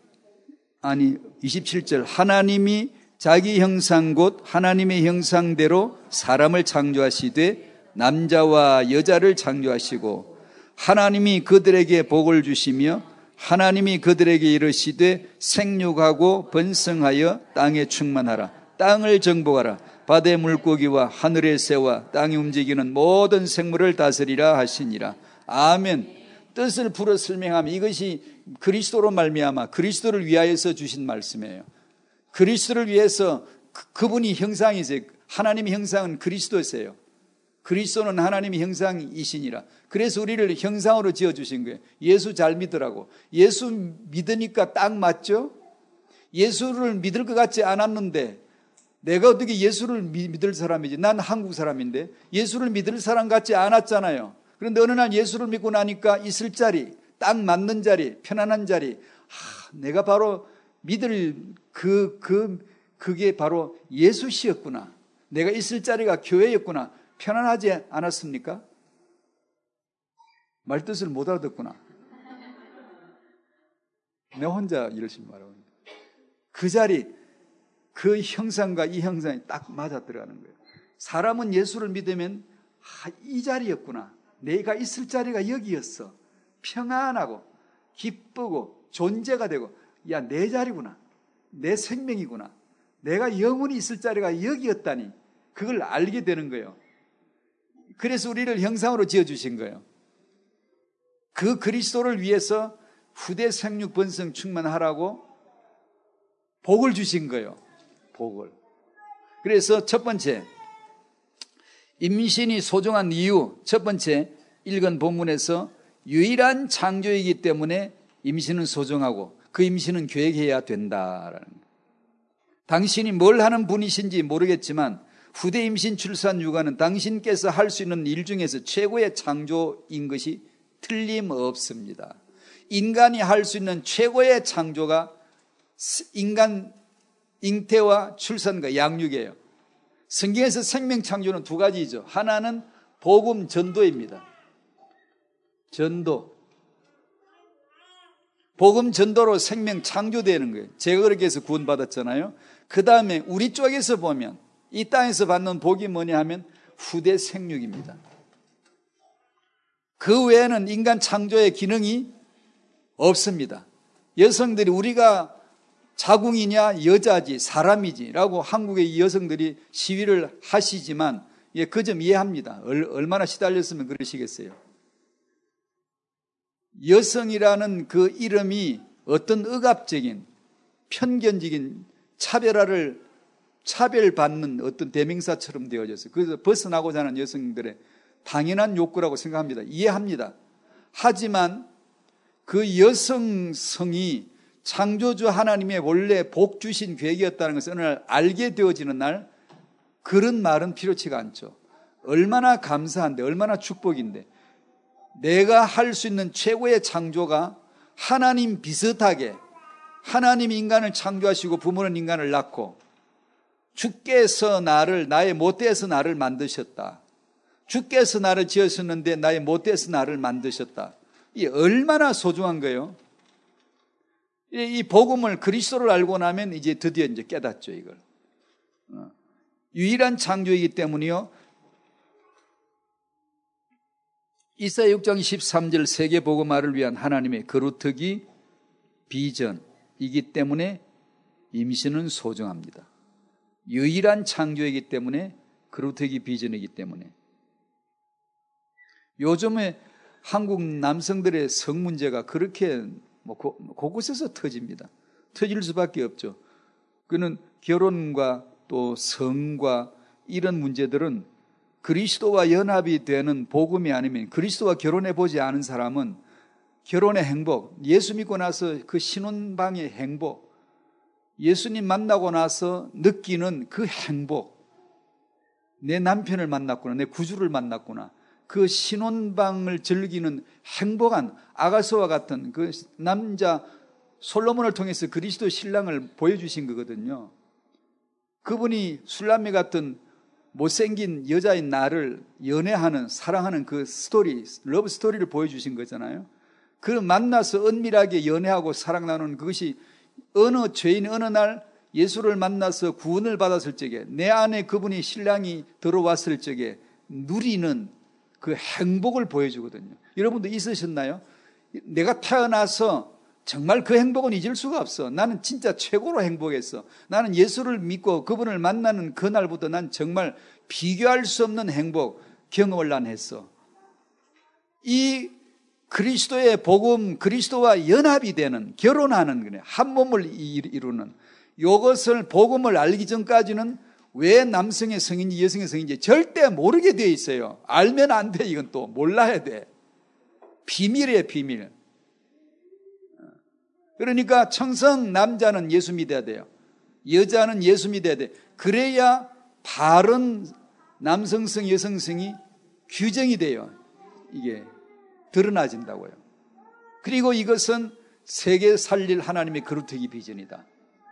27절 하나님이 자기 형상 곧 하나님의 형상대로 사람을 창조하시되 남자와 여자를 창조하시고 하나님이 그들에게 복을 주시며 하나님이 그들에게 이르시되 생육하고 번성하여 땅에 충만하라. 땅을 정복하라. 바다의 물고기와 하늘의 새와 땅에 움직이는 모든 생물을 다스리라 하시니라. 아멘. 뜻을 풀어 설명하면 이것이 그리스도로 말미암아 그리스도를 위하여서 주신 말씀이에요. 그리스도를 위해서 그분이 형상이세요. 하나님의 형상은 그리스도세요. 그리스도는 하나님의 형상이시니라. 그래서 우리를 형상으로 지어주신 거예요. 예수 잘 믿으라고. 예수 믿으니까 딱 맞죠? 예수를 믿을 것 같지 않았는데 내가 어떻게 예수를 믿을 사람이지? 난 한국 사람인데 예수를 믿을 사람 같지 않았잖아요. 그런데 어느 날 예수를 믿고 나니까 있을 자리, 딱 맞는 자리, 편안한 자리, 내가 바로 믿을 그게 바로 예수시였구나. 내가 있을 자리가 교회였구나. 편안하지 않았습니까? 말뜻을 못 알아듣구나. 내 혼자 열심히 말하고 있는데 그 자리, 그 형상과 이 형상이 딱 맞아 들어가는 거예요. 사람은 예수를 믿으면 이 자리였구나. 내가 있을 자리가 여기였어. 평안하고 기쁘고 존재가 되고 야, 내 자리구나. 내 생명이구나. 내가 영원히 있을 자리가 여기였다니 그걸 알게 되는 거예요. 그래서 우리를 형상으로 지어주신 거예요. 그 그리스도를 위해서 후대 생육 번성 충만하라고 복을 주신 거예요. 복을. 그래서 첫 번째, 임신이 소중한 이유. 첫 번째, 읽은 본문에서 유일한 창조이기 때문에 임신은 소중하고 그 임신은 계획해야 된다라는 거예요. 당신이 뭘 하는 분이신지 모르겠지만 후대 임신 출산 육아는 당신께서 할 수 있는 일 중에서 최고의 창조인 것이 틀림없습니다. 인간이 할 수 있는 최고의 창조가 인간 잉태와 출산과 양육이에요. 성경에서 생명 창조는 두 가지죠. 하나는 복음 전도입니다. 전도. 복음 전도로 생명 창조되는 거예요. 제가 그렇게 해서 구원받았잖아요. 그 다음에 우리 쪽에서 보면 이 땅에서 받는 복이 뭐냐 하면 후대 생육입니다. 그 외에는 인간 창조의 기능이 없습니다. 여성들이 우리가 자궁이냐 여자지 사람이지 라고 한국의 여성들이 시위를 하시지만 그 점 이해합니다. 얼마나 시달렸으면 그러시겠어요. 여성이라는 그 이름이 어떤 억압적인 편견적인 차별받는 어떤 대명사처럼 되어졌어요. 그래서 벗어나고자 하는 여성들의 당연한 욕구라고 생각합니다. 이해합니다. 하지만 그 여성성이 창조주 하나님의 원래 복 주신 계획이었다는 것을 어느 날 알게 되어지는 날 그런 말은 필요치가 않죠. 얼마나 감사한데 얼마나 축복인데 내가 할 수 있는 최고의 창조가 하나님 비슷하게 하나님 인간을 창조하시고 부모는 인간을 낳고 주께서 나의 못돼서 나를 만드셨다. 주께서 나를 지으셨는데 나의 못돼서 나를 만드셨다. 이 얼마나 소중한 거예요. 이 복음을 그리스도를 알고 나면 이제 드디어 이제 깨닫죠, 이걸. 유일한 창조이기 때문이요. 이사야 6장 13절 세계 복음화를 위한 하나님의 거루터기 비전이기 때문에 임신은 소중합니다. 유일한 창조이기 때문에 거루터기 비전이기 때문에. 요즘에 한국 남성들의 성 문제가 그렇게 곳곳에서 터집니다. 터질 수밖에 없죠. 그는 결혼과 또 성과 이런 문제들은 그리스도와 연합이 되는 복음이 아니면 그리스도와 결혼해 보지 않은 사람은 결혼의 행복, 예수 믿고 나서 그 신혼방의 행복, 예수님 만나고 나서 느끼는 그 행복, 내 남편을 만났구나, 내 구주를 만났구나, 그 신혼방을 즐기는 행복한 아가서와 같은 그 남자 솔로몬을 통해서 그리스도 신랑을 보여주신 거거든요. 그분이 술람미 같은 못생긴 여자인 나를 연애하는, 사랑하는 그 스토리, 러브 스토리를 보여주신 거잖아요. 그 만나서 은밀하게 연애하고 사랑 나누는 그것이 어느 죄인 어느 날 예수를 만나서 구원을 받았을 적에 내 안에 그분이 신랑이 들어왔을 적에 누리는 그 행복을 보여주거든요. 여러분도 있으셨나요? 내가 태어나서 정말 그 행복은 잊을 수가 없어. 나는 진짜 최고로 행복했어. 나는 예수를 믿고 그분을 만나는 그날부터 난 정말 비교할 수 없는 행복 경험을 난 했어. 이 그리스도의 복음, 그리스도와 연합이 되는, 결혼하는 거네. 한 몸을 이루는 이것을 복음을 알기 전까지는 왜 남성의 성인지 여성의 성인지 절대 모르게 되어 있어요. 알면 안 돼. 이건 또 몰라야 돼. 비밀이에요, 비밀. 그러니까 청성 남자는 예수 믿어야 돼요. 여자는 예수 믿어야 돼. 그래야 바른 남성성, 여성성이 규정이 돼요. 이게 드러나진다고요. 그리고 이것은 세계 살릴 하나님의 그루터기 비전이다.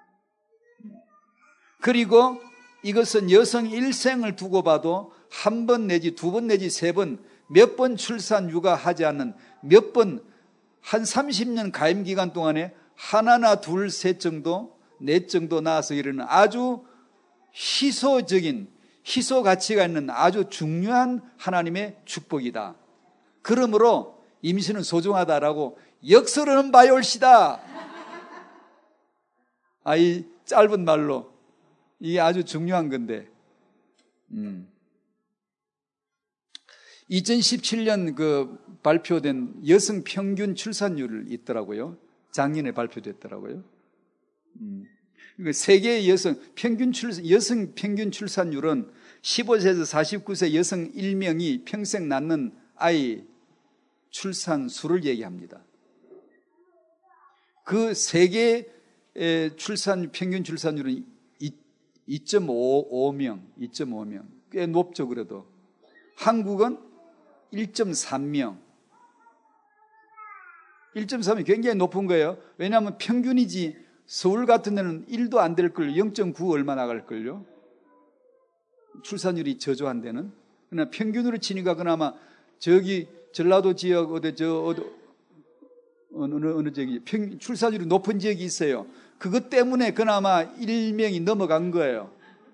그리고 이것은 여성 일생을 두고 봐도 한 번 내지 두 번 내지 세 번, 몇 번 출산 육아하지 않는 몇 번, 한 30년 가임 기간 동안에 하나나 둘, 셋 정도, 넷 정도 낳아서 이르는 아주 희소적인, 희소 가치가 있는 아주 중요한 하나님의 축복이다. 그러므로 임신은 소중하다라고 역설은 바이올시다. 이 짧은 말로 이게 아주 중요한 건데. 2017년 그 발표된 여성 평균 출산율이 있더라고요. 작년에 발표됐더라고요. 세계의 여성 평균 출산율은 15세에서 49세 여성 1명이 평생 낳는 아이 출산 수를 얘기합니다. 그 세계 평균 출산율은 2.5명, 꽤 높죠. 그래도 한국은 1.3명. 1.3이 굉장히 높은 거예요. 왜냐하면 평균이지 서울 같은 데는 1도 안 될걸요. 0.9 얼마 나갈걸요. 출산율이 저조한 데는. 그러나 평균으로 치니까 그나마 저기 전라도 지역 어느 지역이 출산율이 높은 지역이 있어요. 그것 때문에 그나마 1명이 넘어간 거예요.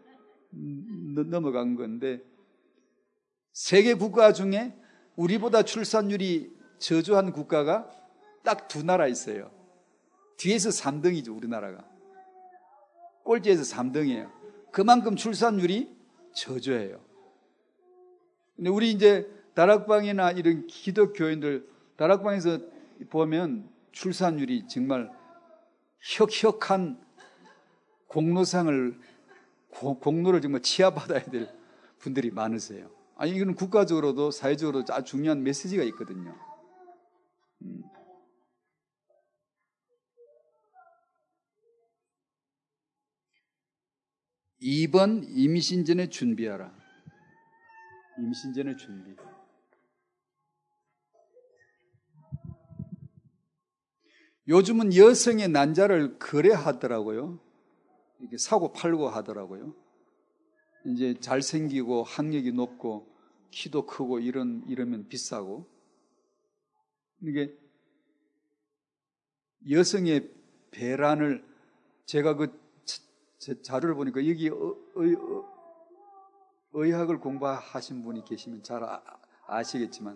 넘어간 건데 세계 국가 중에 우리보다 출산율이 저조한 국가가 딱 두 나라 있어요. 뒤에서 3등이죠, 우리나라가. 꼴찌에서 3등이에요. 그만큼 출산율이 저조해요. 근데 우리 이제 다락방이나 이런 기독교인들 다락방에서 보면 출산율이 정말 혁혁한 공로를 정말 치하받아야 될 분들이 많으세요. 이거는 국가적으로도 사회적으로도 아주 중요한 메시지가 있거든요. 2번 임신 전에 준비하라. 임신 전에 준비. 요즘은 여성의 난자를 거래하더라고요. 이렇게 사고 팔고 하더라고요. 이제 잘생기고 학력이 높고 키도 크고 이러면 비싸고. 이게 여성의 배란을 제가 그 자료를 보니까 여기 의학을 공부하신 분이 계시면 잘 아시겠지만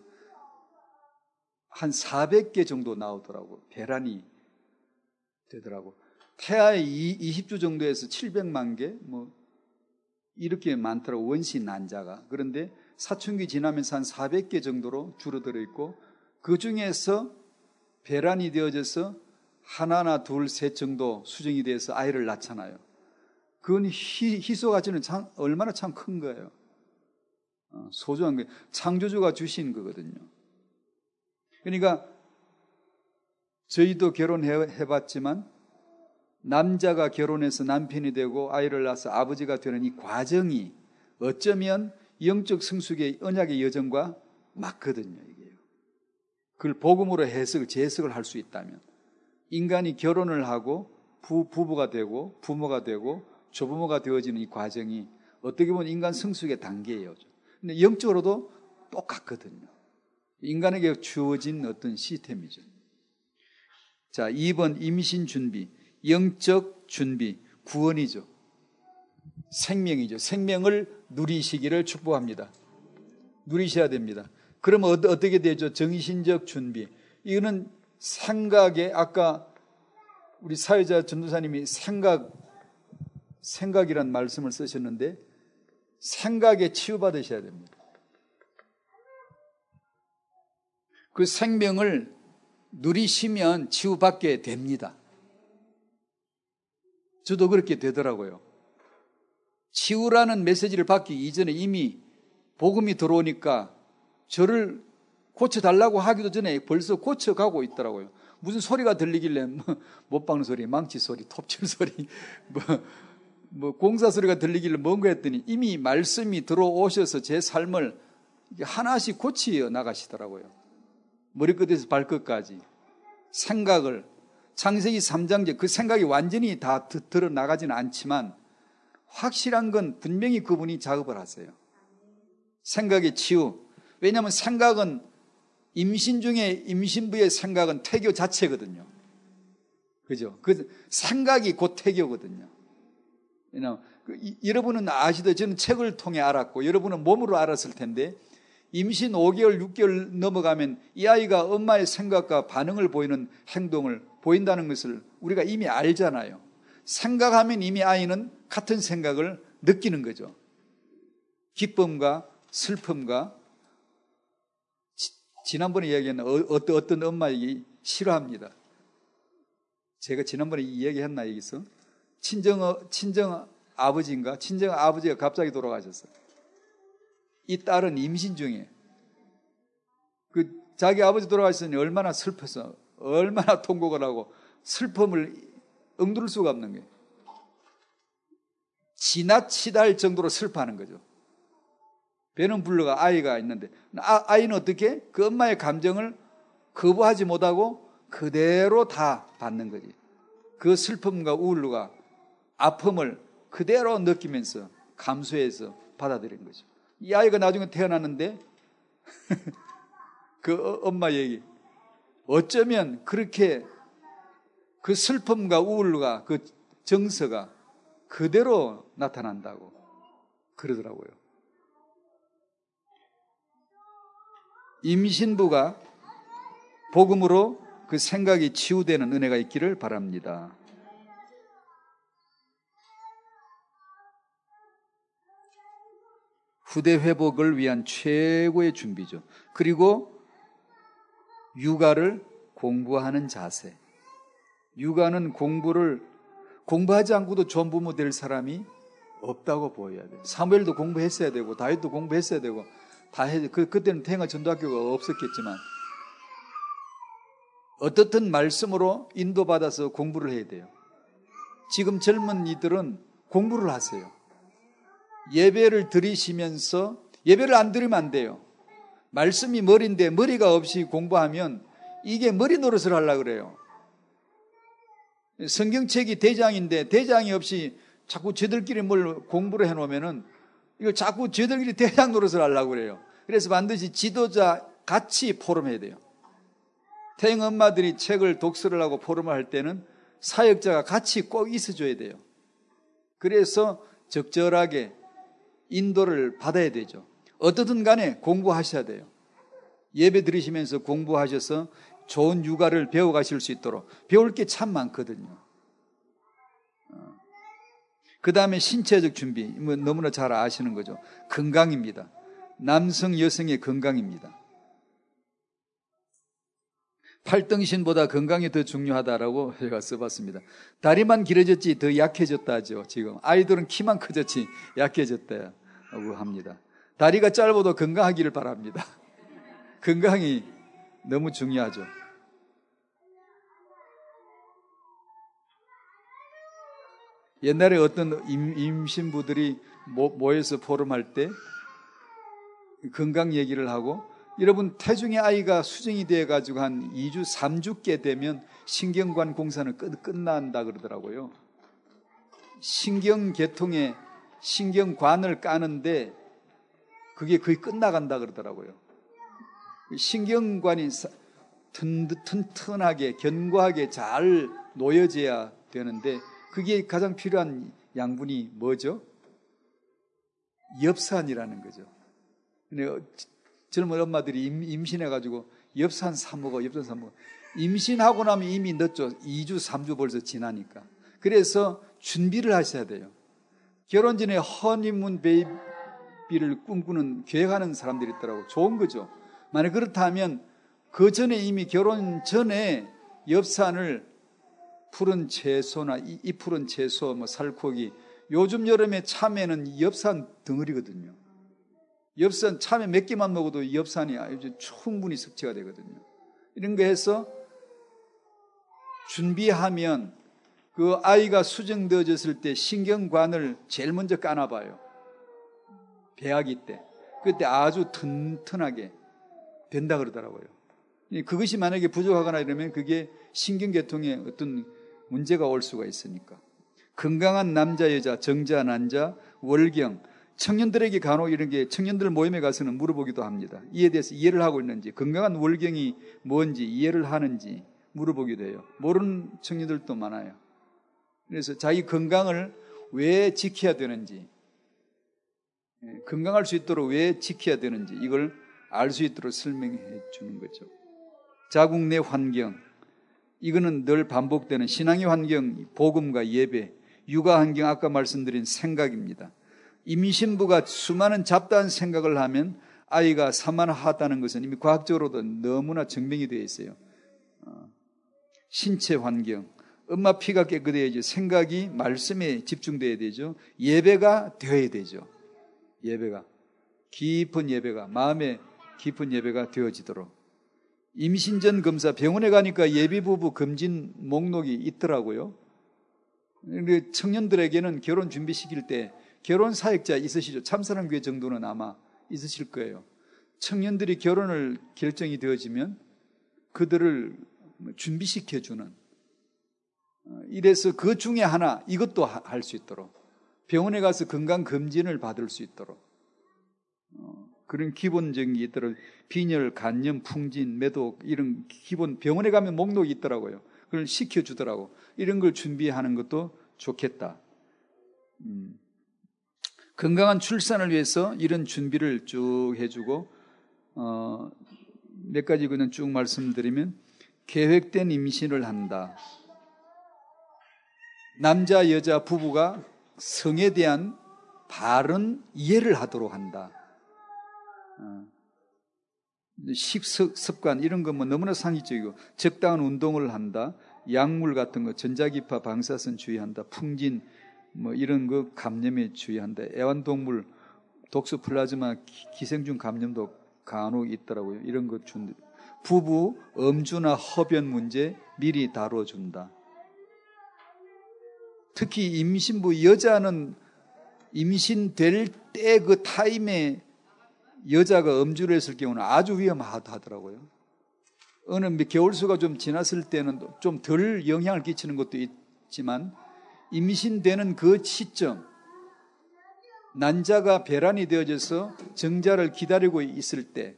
한 400개 정도 나오더라고. 배란이 되더라고. 태아의 20주 정도에서 700만 개 이렇게 많더라고. 원시 난자가. 그런데 사춘기 지나면서 한 400개 정도로 줄어들어 있고 그 중에서 배란이 되어져서 하나나 둘, 셋 정도 수정이 돼서 아이를 낳잖아요. 그건 희소 가치는 얼마나 참 큰 거예요. 소중한 게 창조주가 주신 거거든요. 그러니까 저희도 결혼해봤지만 남자가 결혼해서 남편이 되고 아이를 낳아서 아버지가 되는 이 과정이 어쩌면 영적 성숙의 언약의 여정과 맞거든요. 이게요. 그걸 복음으로 재해석을 할 수 있다면 인간이 결혼을 하고 부부가 되고 부모가 되고 조부모가 되어지는 이 과정이 어떻게 보면 인간 성숙의 단계예요. 근데 영적으로도 똑같거든요. 인간에게 주어진 어떤 시스템이죠. 자, 2번 임신 준비, 영적 준비, 구원이죠. 생명이죠. 생명을 누리시기를 축복합니다. 누리셔야 됩니다. 그러면 어떻게 되죠? 정신적 준비. 이거는 생각에, 아까 우리 사회자 전도사님이 생각이란 말씀을 쓰셨는데 생각에 치유받으셔야 됩니다. 그 생명을 누리시면 치유받게 됩니다. 저도 그렇게 되더라고요. 치유라는 메시지를 받기 이전에 이미 복음이 들어오니까 저를 고쳐달라고 하기도 전에 벌써 고쳐가고 있더라고요. 무슨 소리가 들리길래 못 박는 소리, 망치 소리, 톱질 소리, 공사 소리가 들리길래 뭔가 했더니 이미 말씀이 들어오셔서 제 삶을 하나씩 고치어 나가시더라고요. 머리끝에서 발끝까지 생각을 창세기 3장제 그 생각이 완전히 다 드러나가지는 않지만 확실한 건 분명히 그분이 작업을 하세요. 생각의 치유. 왜냐하면 생각은 임신 중에 임신부의 생각은 태교 자체거든요. 그죠? 그 생각이 곧 태교거든요. 여러분은 아시듯이 저는 책을 통해 알았고 여러분은 몸으로 알았을 텐데 임신 5개월, 6개월 넘어가면 이 아이가 엄마의 생각과 반응을 보이는 행동을 보인다는 것을 우리가 이미 알잖아요. 생각하면 이미 아이는 같은 생각을 느끼는 거죠. 기쁨과 슬픔과 지난번에 이야기한 어떤 엄마에게 싫어합니다. 제가 지난번에 이야기했나 여기서 친정 아버지인가 친정 아버지가 갑자기 돌아가셨어요. 이 딸은 임신 중에 자기 아버지 돌아가셨으니 얼마나 슬퍼서 얼마나 통곡을 하고 슬픔을 억누를 수가 없는 거예요. 지나치다 할 정도로 슬퍼하는 거죠. 배는 불러가 아이가 있는데 아이는 어떻게? 그 엄마의 감정을 거부하지 못하고 그대로 다 받는 거지. 그 슬픔과 우울과 아픔을 그대로 느끼면서 감수해서 받아들인 거죠. 이 아이가 나중에 태어났는데 그 엄마 얘기 어쩌면 그렇게 그 슬픔과 우울과 그 정서가 그대로 나타난다고 그러더라고요. 임신부가 복음으로 그 생각이 치유되는 은혜가 있기를 바랍니다. 후대 회복을 위한 최고의 준비죠. 그리고 육아를 공부하는 자세. 육아는 공부하지 않고도 좋은 부모 될 사람이 없다고 보여야 돼요. 사무엘도 공부했어야 되고 다윗도 공부했어야 되고 다 해. 그때는 태영아 전도학교가 없었겠지만 어떻든 말씀으로 인도받아서 공부를 해야 돼요. 지금 젊은이들은 공부를 하세요. 예배를 드리시면서 예배를 안 드리면 안 돼요. 말씀이 머리인데 머리가 없이 공부하면 이게 머리 노릇을 하려고 그래요. 성경책이 대장인데 대장이 없이 자꾸 저들끼리 뭘 공부를 해놓으면은 이걸 자꾸 저들끼리 대장 노릇을 하려고 그래요. 그래서 반드시 지도자 같이 포럼해야 돼요. 태영 엄마들이 책을 독서를 하고 포럼을 할 때는 사역자가 같이 꼭 있어줘야 돼요. 그래서 적절하게 인도를 받아야 되죠. 어떻든 간에 공부하셔야 돼요. 예배 드리시면서 공부하셔서 좋은 육아를 배워가실 수 있도록 배울 게 참 많거든요. 그 다음에 신체적 준비, 너무나 잘 아시는 거죠. 건강입니다. 남성, 여성의 건강입니다. 팔등신보다 건강이 더 중요하다라고 제가 써봤습니다. 다리만 길어졌지 더 약해졌다죠. 지금 아이들은 키만 커졌지 약해졌다고 합니다. 다리가 짧아도 건강하기를 바랍니다. 건강이 너무 중요하죠. 옛날에 어떤 임신부들이 모여서 포럼할 때 건강 얘기를 하고, 여러분 태중의 아이가 수정이 돼가지고 한 2주, 3주께 되면 신경관 공사는 끝난다 그러더라고요. 신경계통에 신경관을 까는데 그게 거의 끝나간다 그러더라고요. 신경관이 튼튼하게 견고하게 잘 놓여져야 되는데 그게 가장 필요한 양분이 뭐죠? 엽산이라는 거죠. 젊은 엄마들이 임신해가지고 엽산 사 먹어. 임신하고 나면 이미 늦죠. 2주, 3주 벌써 지나니까. 그래서 준비를 하셔야 돼요. 결혼 전에 허니문 베이비를 꿈꾸는, 계획하는 사람들이 있더라고요. 좋은 거죠. 만약 그렇다면 그 전에 이미 결혼 전에 엽산을 푸른 채소나 이 푸른 채소, 살코기, 요즘 여름에 참외는 엽산 덩어리거든요. 엽산 참외 몇 개만 먹어도 엽산이 아주 충분히 섭취가 되거든요. 이런 거 해서 준비하면 그 아이가 수정되어졌을 때 신경관을 제일 먼저 까놔봐요. 배아기 때. 그때 아주 튼튼하게 된다 그러더라고요. 그것이 만약에 부족하거나 이러면 그게 신경계통에 어떤 문제가 올 수가 있으니까. 건강한 남자, 여자, 정자, 난자, 월경, 청년들에게 간혹 이런 게 청년들 모임에 가서는 물어보기도 합니다. 이에 대해서 이해를 하고 있는지, 건강한 월경이 뭔지 이해를 하는지 물어보기도 해요. 모르는 청년들도 많아요. 그래서 자기 건강을 왜 지켜야 되는지, 건강할 수 있도록 왜 지켜야 되는지 이걸 알 수 있도록 설명해 주는 거죠. 자국 내 환경, 이거는 늘 반복되는 신앙의 환경, 복음과 예배, 육아 환경, 아까 말씀드린 생각입니다. 임신부가 수많은 잡다한 생각을 하면 아이가 산만하다는 것은 이미 과학적으로도 너무나 증명이 되어 있어요. 신체 환경, 엄마 피가 깨끗해야지, 생각이 말씀에 집중돼야 되죠. 예배가 되어야 되죠. 예배가, 깊은 예배가, 마음에 깊은 예배가 되어지도록. 임신 전 검사, 병원에 가니까 예비부부 검진 목록이 있더라고요. 근데 청년들에게는 결혼 준비시킬 때 결혼 사역자 있으시죠? 참사랑교회 정도는 아마 있으실 거예요. 청년들이 결혼을 결정이 되어지면 그들을 준비시켜주는, 이래서 그 중에 하나 이것도 할 수 있도록, 병원에 가서 건강검진을 받을 수 있도록 그런 기본적인 게 있도록, 빈혈, 간염, 풍진, 매독 이런 기본 병원에 가면 목록이 있더라고요. 그걸 시켜주더라고. 이런 걸 준비하는 것도 좋겠다. 건강한 출산을 위해서 이런 준비를 쭉 해주고, 몇 가지 그냥 쭉 말씀드리면, 계획된 임신을 한다. 남자, 여자, 부부가 성에 대한 바른 이해를 하도록 한다. 식습관 이런 거 뭐 너무나 상식적이고, 적당한 운동을 한다. 약물 같은 거, 전자기파, 방사선 주의한다. 풍진 뭐 이런 거 감염에 주의한다. 애완동물 독소 플라즈마 기생충 감염도 간혹 있더라고요. 이런 거 준. 부부 음주나 흡연 문제 미리 다뤄준다. 특히 임신부 여자는 임신될 때 그 타임에 여자가 음주를 했을 경우는 아주 위험하다더라고요. 어느 겨울수가 좀 지났을 때는 좀 덜 영향을 끼치는 것도 있지만, 임신되는 그 시점, 난자가 배란이 되어져서 정자를 기다리고 있을 때,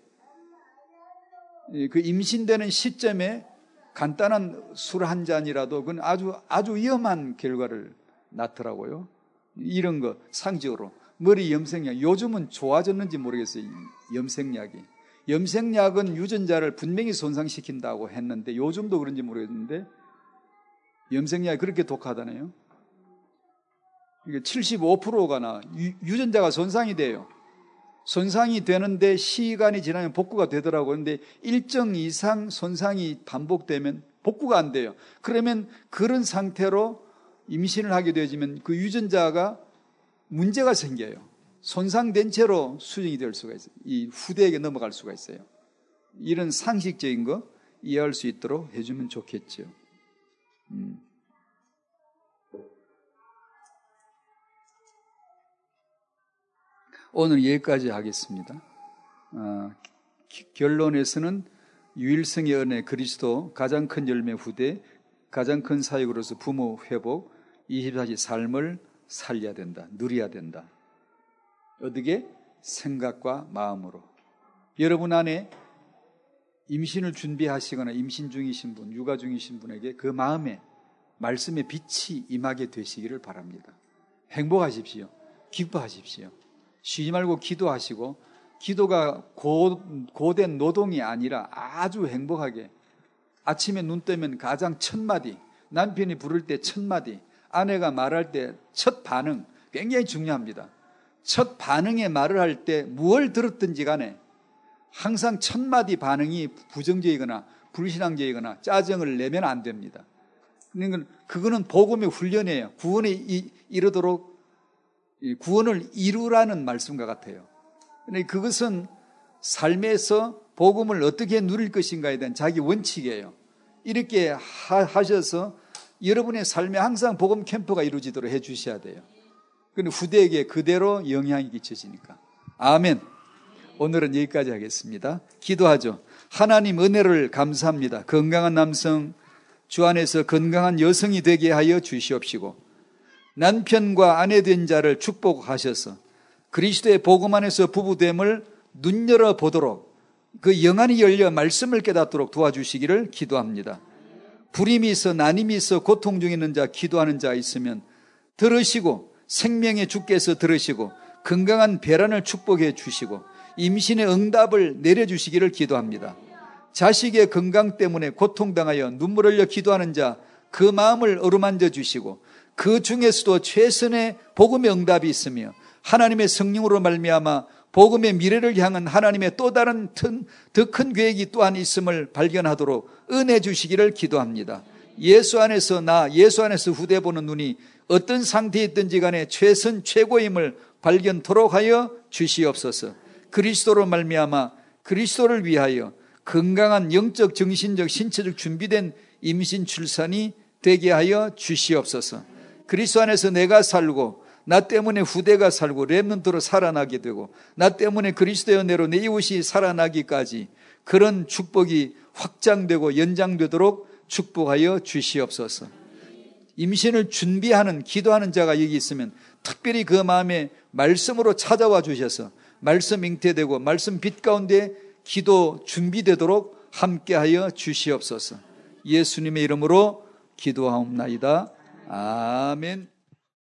그 임신되는 시점에 간단한 술 한 잔이라도 그건 아주 위험한 결과를 낳더라고요. 이런 거 상적으로. 머리 염색약, 요즘은 좋아졌는지 모르겠어요. 염색약은 유전자를 분명히 손상시킨다고 했는데, 요즘도 그런지 모르겠는데 염색약이 그렇게 독하다네요. 이게 75%가 유전자가 손상이 돼요. 손상이 되는데 시간이 지나면 복구가 되더라고요. 그런데 일정 이상 손상이 반복되면 복구가 안 돼요. 그러면 그런 상태로 임신을 하게 되어지면 그 유전자가 문제가 생겨요. 손상된 채로 수정이 될 수가 있어요. 이 후대에게 넘어갈 수가 있어요. 이런 상식적인 거 이해할 수 있도록 해주면 좋겠죠. 오늘 여기까지 하겠습니다. 결론에서는 유일성의 은혜 그리스도 가장 큰 열매 후대 가장 큰 사역으로서 부모 회복 24시 삶을 살려야 된다. 누려야 된다. 어떻게? 생각과 마음으로. 여러분 안에 임신을 준비하시거나 임신 중이신 분, 육아 중이신 분에게 그 마음에 말씀의 빛이 임하게 되시기를 바랍니다. 행복하십시오. 기뻐하십시오. 쉬지 말고 기도하시고 기도가 고된 노동이 아니라 아주 행복하게 아침에 눈 뜨면 가장 첫 마디, 남편이 부를 때 첫 마디, 아내가 말할 때 첫 반응 굉장히 중요합니다. 첫 반응에 말을 할 때 무엇을 들었든지 간에 항상 첫 마디 반응이 부정적이거나 불신앙적이거나 짜증을 내면 안 됩니다. 그러니까 그거는 복음의 훈련이에요. 구원에 이르도록 구원을 이루라는 말씀과 같아요. 그러니까 그것은 삶에서 복음을 어떻게 누릴 것인가에 대한 자기 원칙이에요. 이렇게 하셔서 여러분의 삶에 항상 복음 캠프가 이루어지도록 해 주셔야 돼요. 그런데 후대에게 그대로 영향이 끼쳐지니까. 아멘. 오늘은 여기까지 하겠습니다. 기도하죠. 하나님 은혜를 감사합니다. 건강한 남성, 주 안에서 건강한 여성이 되게 하여 주시옵시고 남편과 아내 된 자를 축복하셔서 그리스도의 복음 안에서 부부됨을 눈여겨 보도록 그 영안이 열려 말씀을 깨닫도록 도와주시기를 기도합니다. 불임이 있어 난임이 있어 고통 중에 있는 자 기도하는 자 있으면 들으시고 생명의 주께서 들으시고 건강한 배란을 축복해 주시고 임신의 응답을 내려주시기를 기도합니다. 자식의 건강 때문에 고통당하여 눈물 흘려 기도하는 자 그 마음을 어루만져 주시고 그 중에서도 최선의 복음의 응답이 있으며 하나님의 성령으로 말미암아 복음의 미래를 향한 하나님의 또 다른 더 큰 계획이 또한 있음을 발견하도록 은혜 주시기를 기도합니다. 예수 안에서 예수 안에서 후대 보는 눈이 어떤 상태에 있든지 간에 최선 최고임을 발견토록 하여 주시옵소서. 그리스도로 말미암아 그리스도를 위하여 건강한 영적, 정신적, 신체적 준비된 임신 출산이 되게 하여 주시옵소서. 그리스도 안에서 내가 살고 나 때문에 후대가 살고 렘넌트로 살아나게 되고 나 때문에 그리스도의 은혜로 내 이웃이 살아나기까지 그런 축복이 확장되고 연장되도록 축복하여 주시옵소서. 임신을 준비하는 기도하는 자가 여기 있으면 특별히 그 마음에 말씀으로 찾아와 주셔서 말씀 잉태되고 말씀 빛 가운데 기도 준비되도록 함께하여 주시옵소서. 예수님의 이름으로 기도하옵나이다. 아멘.